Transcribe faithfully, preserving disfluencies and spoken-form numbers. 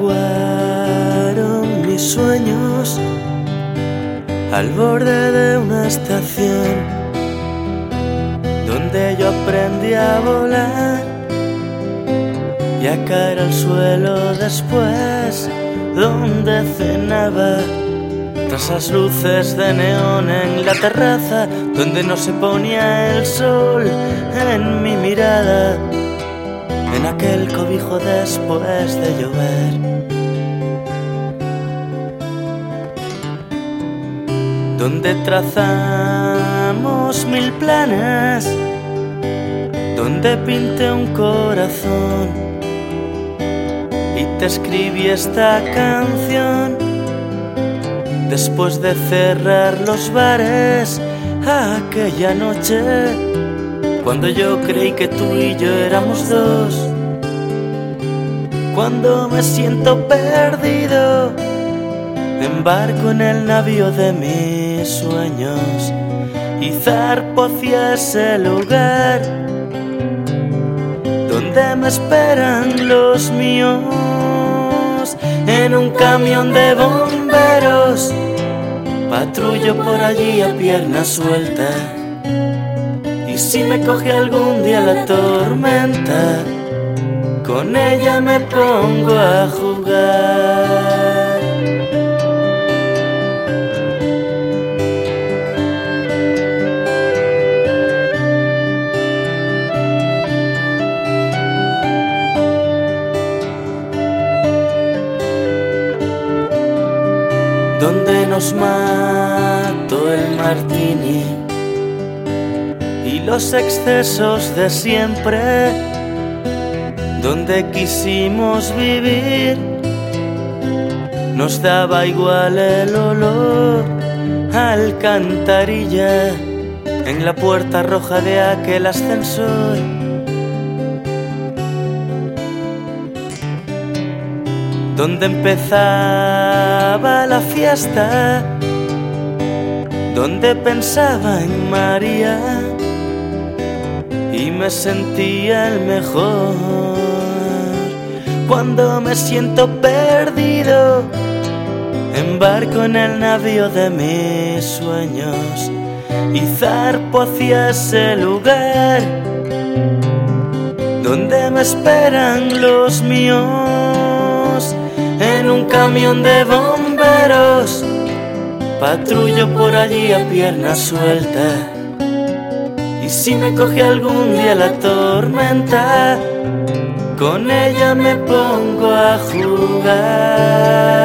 fraguaron mis sueños al borde de una estación donde yo aprendí a volar y a caer al suelo después, donde cenaba tras las luces de neón en la terraza, donde no se ponía el sol en mi mirada, en aquel cobijo después de llover, donde trazamos mil planes, donde pinté un corazón y te escribí esta canción después de cerrar los bares aquella noche, cuando yo creí que tú y yo éramos dos, cuando me siento perdido, embarco en el navío de mis sueños y zarpo hacia ese lugar donde me esperan los míos, en un camión de bomberos, patrullo por allí a pierna suelta. Y si me coge algún día la tormenta, con ella me pongo a jugar. Donde nos mató el martini y los excesos de siempre, donde quisimos vivir, nos daba igual el olor a alcantarilla en la puerta roja de aquel ascensor, donde empezaba la fiesta, donde pensaba en María y me sentía el mejor. Cuando me siento perdido, embarco en el navío de mis sueños y zarpo hacia ese lugar donde me esperan los míos, en un camión de bomberos, patrullo por allí a pierna suelta. Y si me coge algún día la tormenta, con ella me pongo a jugar.